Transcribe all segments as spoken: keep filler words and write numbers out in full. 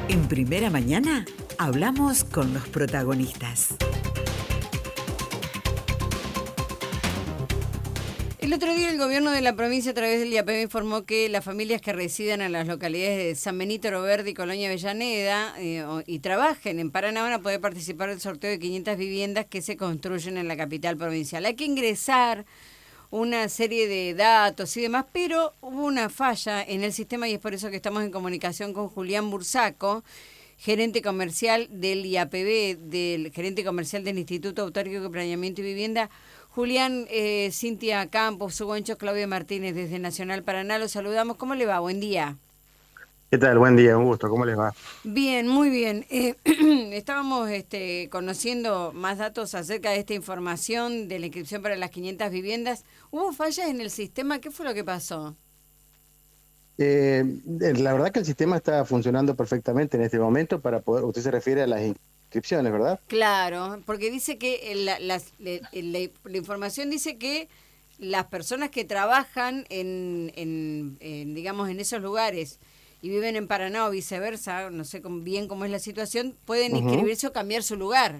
En Primera Mañana hablamos con los protagonistas. El otro día el gobierno de la provincia a través del I A P B informó que las familias que residan en las localidades de San Benito, Oro Verde y Colonia Avellaneda eh, y trabajen en Paraná van a poder participar del sorteo de quinientas viviendas que se construyen en la capital provincial. Hay que ingresar una serie de datos y demás, pero hubo una falla en el sistema y es por eso que estamos en comunicación con Julián Bursaco, gerente comercial del I A P B, del gerente comercial del Instituto Autarquíco de Planeamiento y Vivienda. Julián, eh, Cintia Campos, Hugo Encho, Claudia Martínez desde Nacional Paraná, los saludamos. ¿Cómo le va? Buen día. ¿Qué tal? Buen día, un gusto. ¿Cómo les va? Bien, muy bien. Eh, estábamos este, conociendo más datos acerca de esta información de la inscripción para las quinientas viviendas. ¿Hubo fallas en el sistema? ¿Qué fue lo que pasó? Eh, la verdad que el sistema está funcionando perfectamente en este momento para poder, usted se refiere a las inscripciones, ¿verdad? Claro, porque dice que la, la, la, la, la información dice que las personas que trabajan en, en, en, digamos, en esos lugares y viven en Paraná o viceversa, no sé bien cómo es la situación, pueden uh-huh. inscribirse o cambiar su lugar.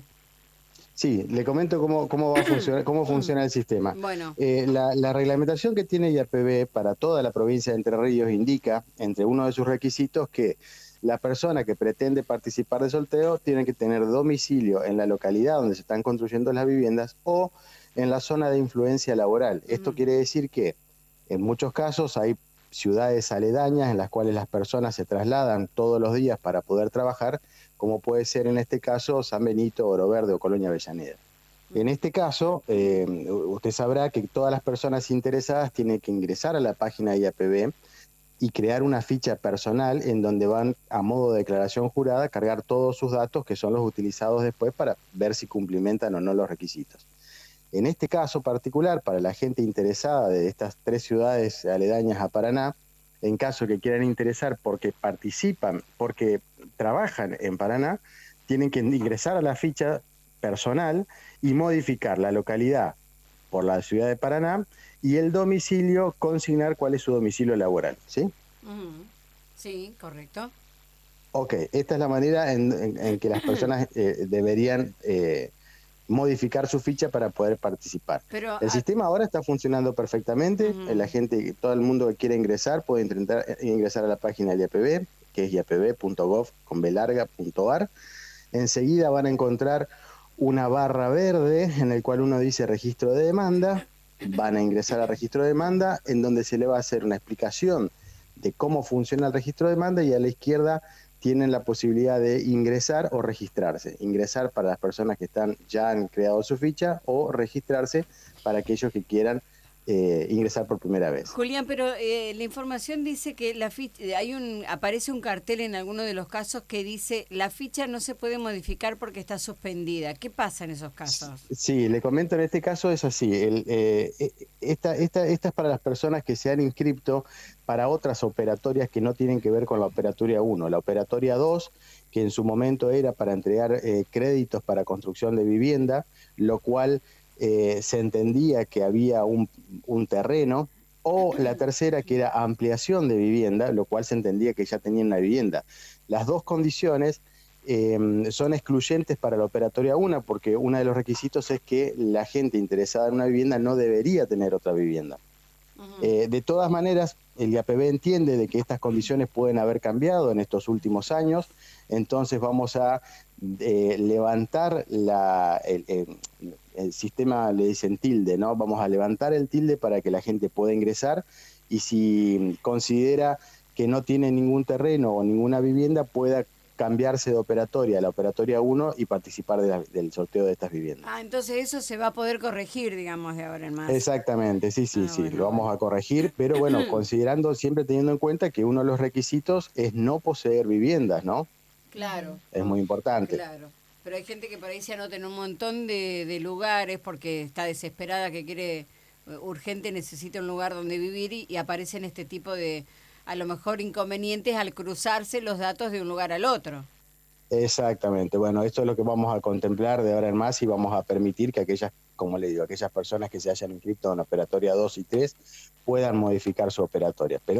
Sí, le comento cómo, cómo va a funcionar, cómo funciona el sistema. Bueno. Eh, la, la reglamentación que tiene I A P B para toda la provincia de Entre Ríos indica, entre uno de sus requisitos, que la persona que pretende participar del sorteo tiene que tener domicilio en la localidad donde se están construyendo las viviendas o en la zona de influencia laboral. Uh-huh. Esto quiere decir que en muchos casos hay ciudades aledañas en las cuales las personas se trasladan todos los días para poder trabajar, como puede ser en este caso San Benito, Oro Verde o Colonia Avellaneda. En este caso, eh, usted sabrá que todas las personas interesadas tienen que ingresar a la página de I A P B y crear una ficha personal en donde van a modo de declaración jurada cargar todos sus datos que son los utilizados después para ver si cumplimentan o no los requisitos. En este caso particular, para la gente interesada de estas tres ciudades aledañas a Paraná, en caso que quieran interesar porque participan, porque trabajan en Paraná, tienen que ingresar a la ficha personal y modificar la localidad por la ciudad de Paraná y el domicilio, consignar cuál es su domicilio laboral, ¿sí? Uh-huh. Sí, correcto. Ok, esta es la manera en, en, en que las personas eh, deberían eh, modificar su ficha para poder participar. Pero, el ah, sistema ahora está funcionando perfectamente, uh-huh. la gente, todo el mundo que quiere ingresar puede intentar ingresar a la página del I A P B, que es i a p b punto gov con b larga punto a r. Enseguida van a encontrar una barra verde en el cual uno dice registro de demanda, van a ingresar al registro de demanda en donde se le va a hacer una explicación de cómo funciona el registro de demanda y a la izquierda tienen la posibilidad de ingresar o registrarse. Ingresar para las personas que están ya han creado su ficha o registrarse para aquellos que quieran eh, ingresar por primera vez. Julián, pero eh, la información dice que la ficha, hay un, aparece un cartel en alguno de los casos que dice la ficha no se puede modificar porque está suspendida. ¿Qué pasa en esos casos? Sí, le comento, en este caso es así. El, eh, esta, esta, esta es para las personas que se han inscripto para otras operatorias que no tienen que ver con la operatoria uno. La operatoria dos, que en su momento era para entregar eh, créditos para construcción de vivienda, lo cual eh, se entendía que había un, un terreno, o la tercera, que era ampliación de vivienda, lo cual se entendía que ya tenían la vivienda. Las dos condiciones eh, son excluyentes para la operatoria uno, porque uno de los requisitos es que la gente interesada en una vivienda no debería tener otra vivienda. Uh-huh. Eh, de todas maneras, el I A P B entiende de que estas condiciones pueden haber cambiado en estos últimos años, entonces vamos a eh, levantar la, el, el, el sistema, le dicen tilde, ¿no? Vamos a levantar el tilde para que la gente pueda ingresar y si considera que no tiene ningún terreno o ninguna vivienda, pueda cambiarse de operatoria a la operatoria uno y participar de la, del sorteo de estas viviendas. Ah, entonces eso se va a poder corregir, digamos, de ahora en más. Exactamente, sí, sí, ah, sí, bueno, lo vamos bueno. a corregir, pero bueno, considerando, siempre teniendo en cuenta que uno de los requisitos es no poseer viviendas, ¿no? Claro. Es muy importante. Claro, pero hay gente que por ahí se anota en un montón de, de lugares porque está desesperada, que quiere, urgente, necesita un lugar donde vivir y, y aparecen este tipo de, a lo mejor, inconvenientes al cruzarse los datos de un lugar al otro. Exactamente, bueno, esto es lo que vamos a contemplar de ahora en más y vamos a permitir que aquellas, como le digo, aquellas personas que se hayan inscrito en operatoria dos y tres puedan modificar su operatoria, pero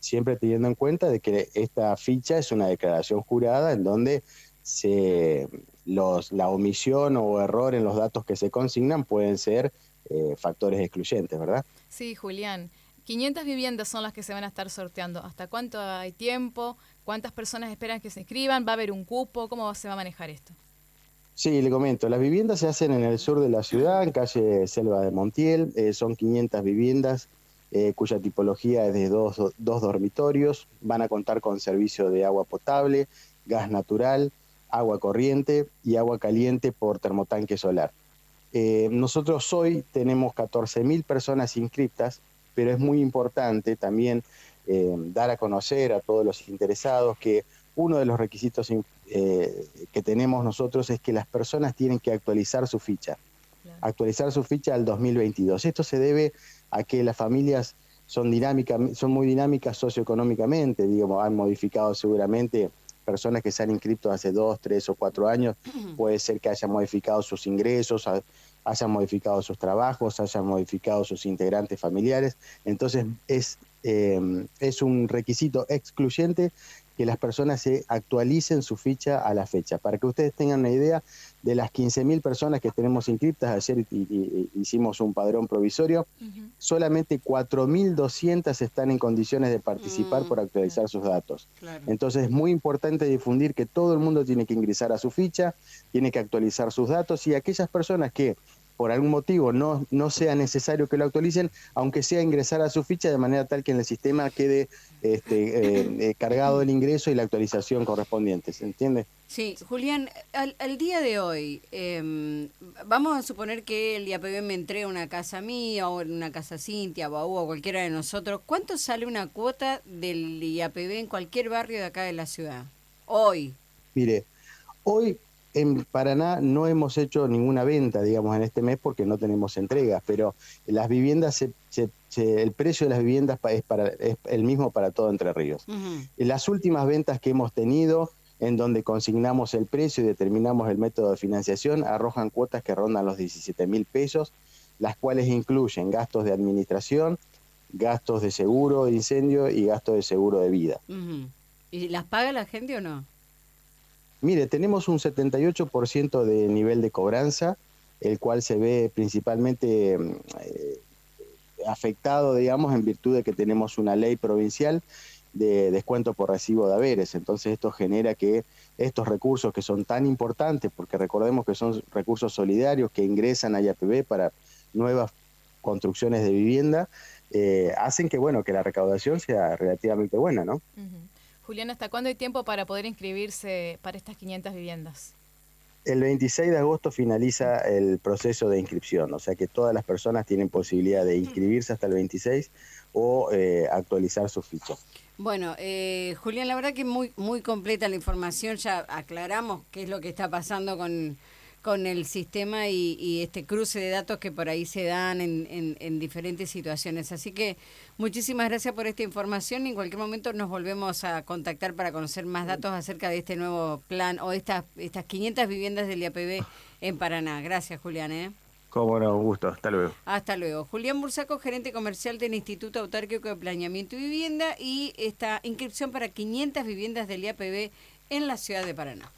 siempre teniendo en cuenta de que esta ficha es una declaración jurada en donde se, los, la omisión o error en los datos que se consignan pueden ser eh, factores excluyentes, ¿verdad? Sí, Julián. quinientas viviendas son las que se van a estar sorteando. ¿Hasta cuánto hay tiempo? ¿Cuántas personas esperan que se inscriban? ¿Va a haber un cupo? ¿Cómo se va a manejar esto? Sí, le comento, las viviendas se hacen en el sur de la ciudad, en calle Selva de Montiel, eh, son quinientas viviendas eh, cuya tipología es de dos, dos dormitorios, van a contar con servicio de agua potable, gas natural, agua corriente y agua caliente por termotanque solar. Eh, nosotros hoy tenemos catorce mil personas inscriptas, pero es muy importante también eh, dar a conocer a todos los interesados que uno de los requisitos eh, que tenemos nosotros es que las personas tienen que actualizar su ficha, claro. actualizar su ficha al dos mil veintidós. Esto se debe a que las familias son, dinámicas, son muy dinámicas socioeconómicamente, digamos, han modificado seguramente personas que se han inscrito hace dos, tres o cuatro años, puede ser que hayan modificado sus ingresos, hayan modificado sus trabajos, hayan modificado sus integrantes familiares, entonces es, eh, es un requisito excluyente que las personas se actualicen su ficha a la fecha. Para que ustedes tengan una idea, de las quince mil personas que tenemos inscriptas, ayer y, y, hicimos un padrón provisorio, uh-huh. solamente cuatro mil doscientas están en condiciones de participar uh-huh. por actualizar sus datos. Claro. Entonces es muy importante difundir que todo el mundo tiene que ingresar a su ficha, tiene que actualizar sus datos, y aquellas personas que por algún motivo no, no sea necesario que lo actualicen, aunque sea ingresar a su ficha de manera tal que en el sistema quede este, eh, eh, cargado el ingreso y la actualización correspondiente, ¿se entiende? Sí, Julián, al, al día de hoy, eh, vamos a suponer que el I A P B me entrega una casa mía o una casa Cintia, Baú o cualquiera de nosotros, ¿cuánto sale una cuota del I A P B en cualquier barrio de acá de la ciudad? Hoy. Mire, hoy en Paraná no hemos hecho ninguna venta, digamos, en este mes porque no tenemos entregas, pero las viviendas, se, se, se, el precio de las viviendas es, para, es el mismo para todo Entre Ríos. Uh-huh. En las últimas ventas que hemos tenido, en donde consignamos el precio y determinamos el método de financiación, arrojan cuotas que rondan los diecisiete mil pesos, las cuales incluyen gastos de administración, gastos de seguro de incendio y gastos de seguro de vida. Uh-huh. ¿Y las paga la gente o no? Mire, tenemos un setenta y ocho por ciento de nivel de cobranza, el cual se ve principalmente eh, afectado, digamos, en virtud de que tenemos una ley provincial de descuento por recibo de haberes. Entonces esto genera que estos recursos que son tan importantes, porque recordemos que son recursos solidarios que ingresan a I A P B para nuevas construcciones de vivienda, eh, hacen que, bueno, que la recaudación sea relativamente buena, ¿no? Uh-huh. Julián, ¿hasta cuándo hay tiempo para poder inscribirse para estas quinientas viviendas? El veintiséis de agosto finaliza el proceso de inscripción, o sea que todas las personas tienen posibilidad de inscribirse hasta el veintiséis o eh, actualizar su ficha. Bueno, eh, Julián, la verdad que muy muy completa la información, ya aclaramos qué es lo que está pasando con, con el sistema y, y este cruce de datos que por ahí se dan en, en, en diferentes situaciones. Así que muchísimas gracias por esta información y en cualquier momento nos volvemos a contactar para conocer más datos acerca de este nuevo plan o estas, estas quinientas viviendas del I A P B en Paraná. Gracias, Julián. ¿eh? Cómo no, un gusto. Hasta luego. Hasta luego. Julián Bursaco, gerente comercial del Instituto Autárquico de Planeamiento y Vivienda, y esta inscripción para quinientas viviendas del I A P B en la ciudad de Paraná.